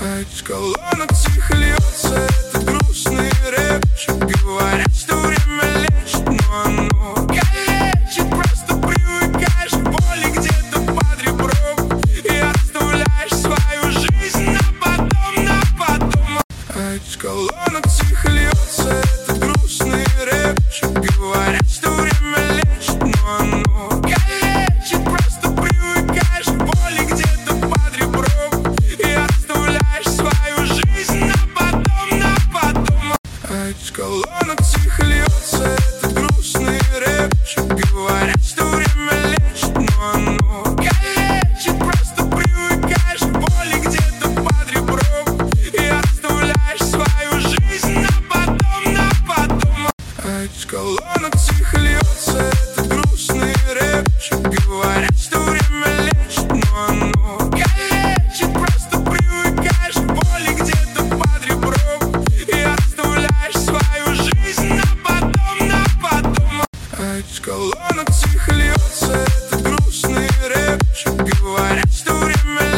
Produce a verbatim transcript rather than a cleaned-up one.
А из колонок тихо льется этот грустный рэпчик. Говорят, что время лечит, но оно калечит. Просто привыкаешь к боли где-то под ребром и оставляешь свою жизнь на потом, на потом. А из колонок тихо льется этот грустный рэпчик. Говорят, что время лечит, но оно калечит. Просто привыкаешь к боли где-то под ребром и оставляешь свою жизнь на потом, на потом. А из колонок тихо льется этот грустный рэпчик. Говорят, что время лечит, но оно калечит. Просто привыкаешь к боли где-то под ребром и оставляешь свою жизнь на потом, на потом. А из колонок тихо льется этот грустный рэпчик. Говорят, что время лечит, но оно калечит. Просто привыкаешь к боли где-то под ребром и оставляешь свою жизнь на потом, на потом. А из колонок тихо льется этот грустный рэпчик. Говорят, что время